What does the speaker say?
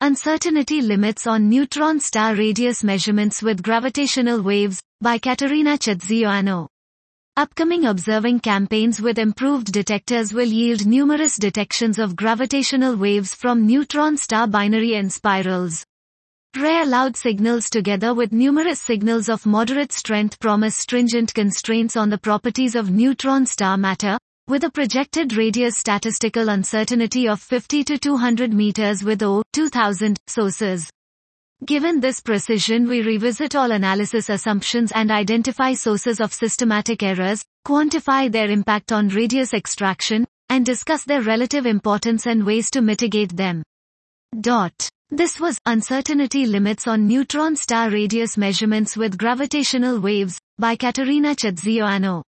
Uncertainty Limits on Neutron Star Radius Measurements with Gravitational Waves, by Katerina Chetziano. Upcoming observing campaigns with improved detectors will yield numerous detections of gravitational waves from neutron star binary and spirals. Rare loud signals together with numerous signals of moderate strength promise stringent constraints on the properties of neutron star matter, with a projected radius statistical uncertainty of 50 to 200 meters with 2000 sources. Given this precision, we revisit all analysis assumptions and identify sources of systematic errors, quantify their impact on radius extraction, and discuss their relative importance and ways to mitigate them. This was Uncertainty Limits on Neutron Star Radius Measurements with Gravitational Waves, by Katerina Chetziano.